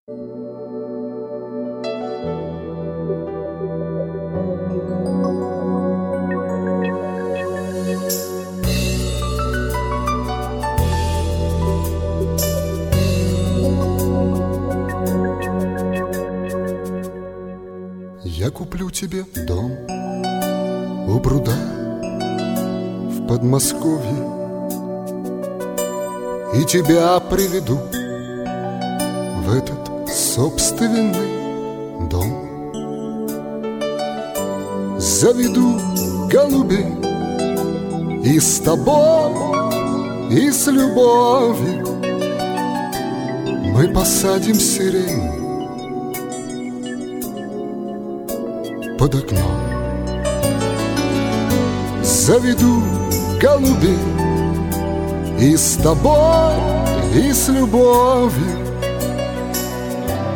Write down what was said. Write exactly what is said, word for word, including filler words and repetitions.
Я куплю тебе дом у пруда в Подмосковье и тебя приведу в этот собственный дом. Заведу голубей и с тобой, и с любовью мы посадим сирень под окном. Заведу голубей и с тобой, и с любовью